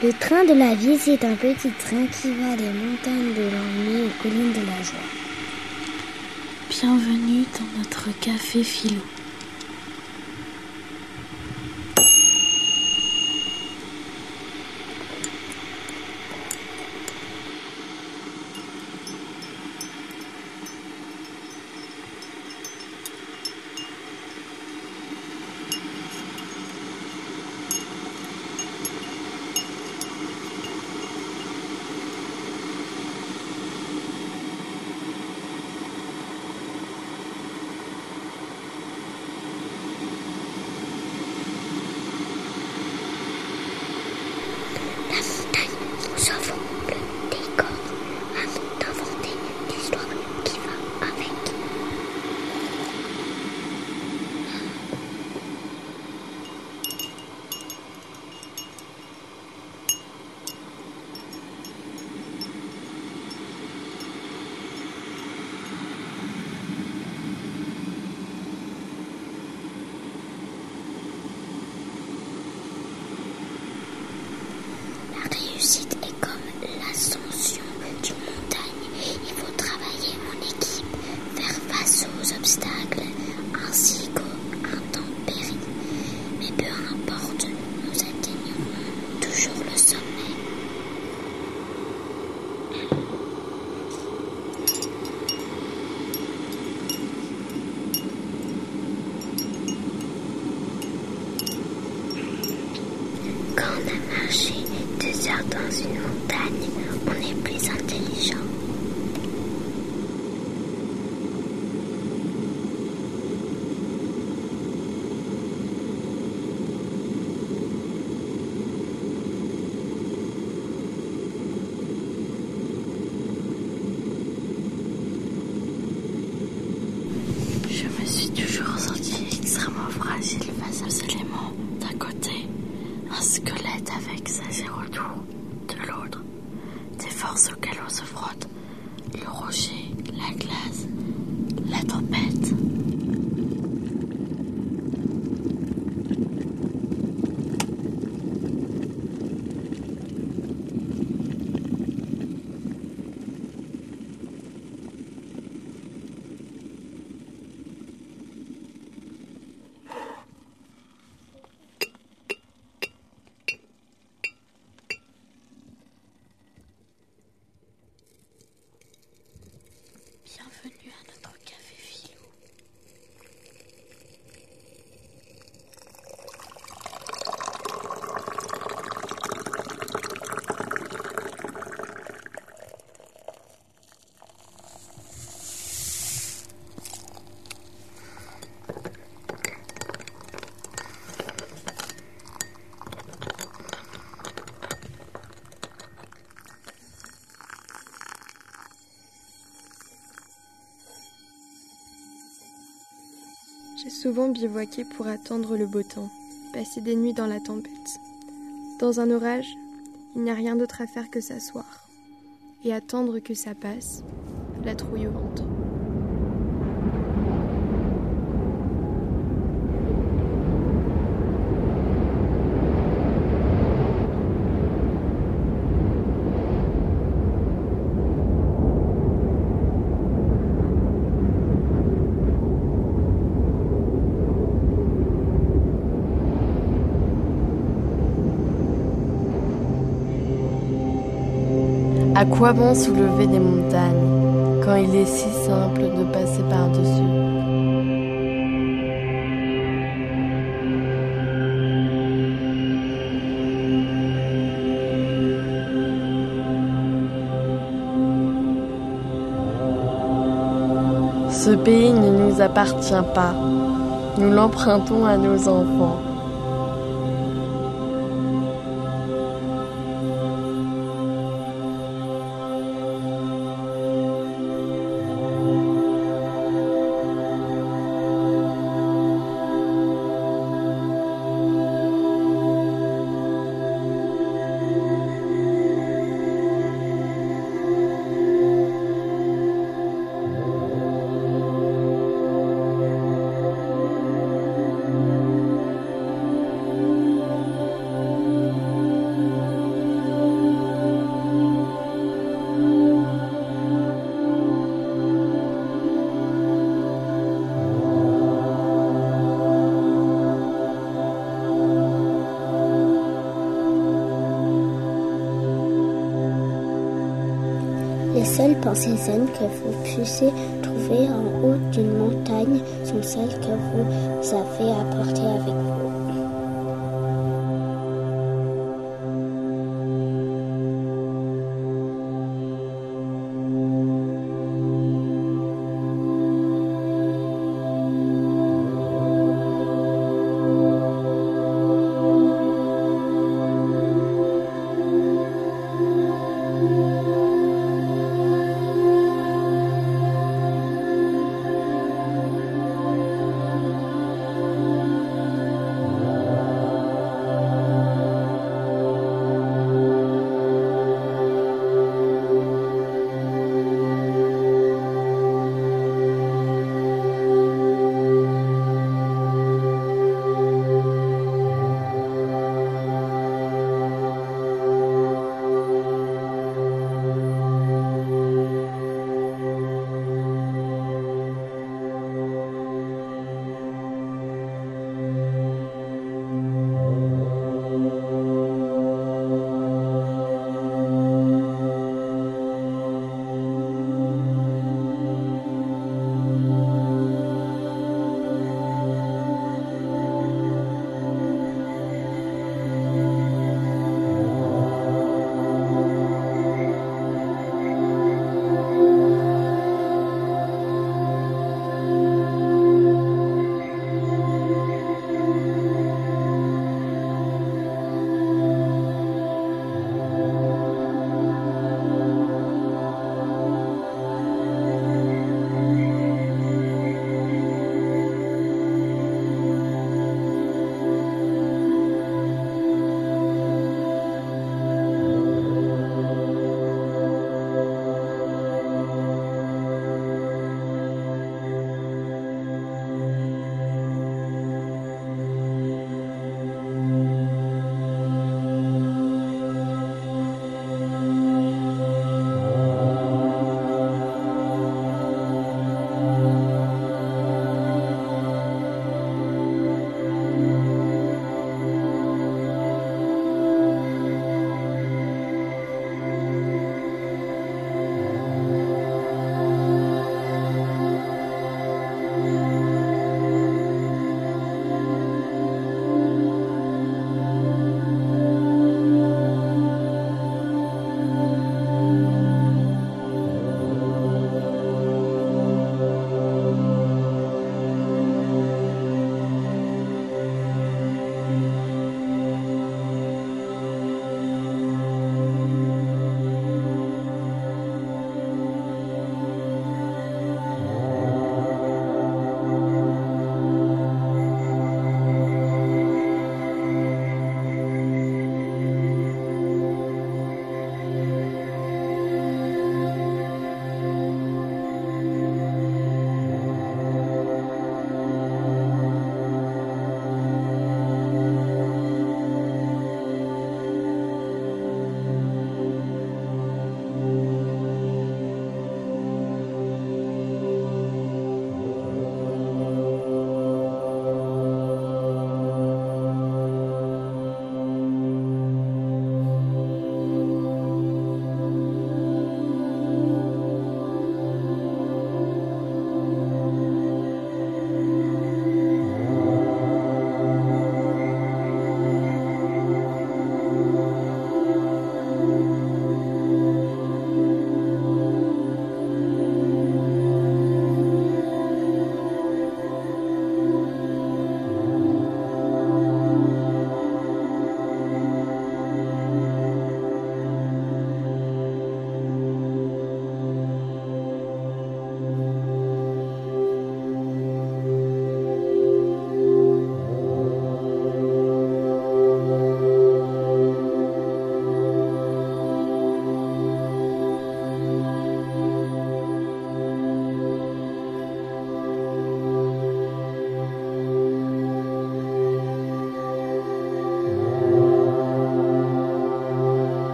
Le train de la vie, c'est un petit train qui va des montagnes de l'ennui aux collines de la joie. Bienvenue dans notre café philo. La montagne, nous avons le décor. À nous d'inventer l'histoire qui va avec. La réussite est comme l'ascension d'une montagne. Il faut travailler en équipe, faire face aux obstacles ainsi qu'aux intempéries. Mais peu importe, nous atteignerons toujours le sommet. Quand on a marché 2 heures dans une montagne, on est plus intelligent. Je me suis toujours sentie extrêmement fragile face aux éléments. D'un côté, un squelette avec sa retour. De l'autre, des forces auxquelles on se frotte. Le rocher, la glace, la tempête. Bienvenue à notre café philo. J'ai souvent bivouaqué pour attendre le beau temps, passer des nuits dans la tempête. Dans un orage, il n'y a rien d'autre à faire que s'asseoir et attendre que ça passe, la trouille au ventre. À quoi bon soulever des montagnes quand il est si simple de passer par-dessus? Ce pays ne nous appartient pas. Nous l'empruntons à nos enfants. Les seules pensées zen que vous puissiez trouver en haut d'une montagne sont celles que vous avez apportées avec vous.